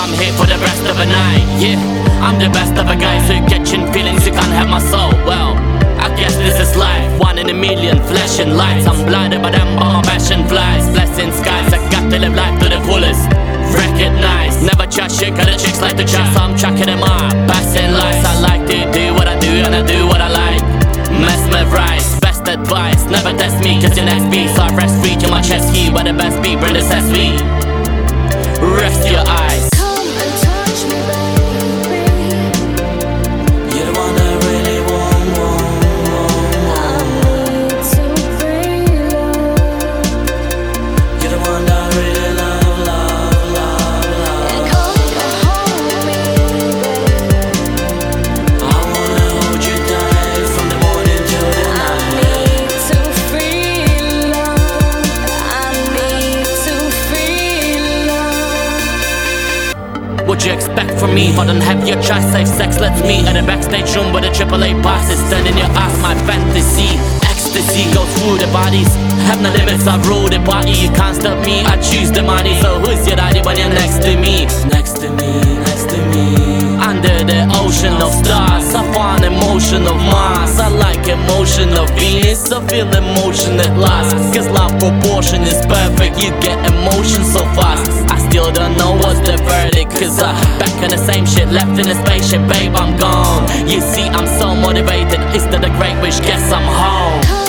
I'm here for the rest of the night. Yeah, I'm the best of the guys who catching feelings you can't have my soul. Well, I guess this is life, 1 in a million flashing lights. I'm blinded by them, but my passion flies. Blessing skies, I got to live life to the fullest. Recognize, never trust shit, cause the chicks like to chat, so I'm tracking them up. Passing lights, I like to do what I do, and I do what I like. Mesmerize, best advice, never test me, cause your next beat. So I rest free to my chest key, where the best beat predecess me. Rest your eyes. Come and touch me, baby. You're the one that really want. I need to bring love. You're the one that really love. And come home me, baby. I wanna hold you tight from the morning till the I night. need to feel love. I need to feel love. What you expect from me? If I don't have your trust, safe sex, let's meet at the backstage room where the AAA passes. Turning your ass, my fantasy. Ecstasy goes through the bodies. Have no limits, I rule the party. You can't stop me, I choose the money. So who's your daddy when you're next to me? Next to me, next to me. Under the ocean of stars, I find emotion of Mars. I like emotion of Venus, I feel emotion at last. Cause love proportion is perfect, you get emotion so fast. I still don't know what's the verdict, cause I back on the same shit, left in a spaceship, babe, I'm gone. You see, I'm so motivated, is that a great wish? Guess I'm home.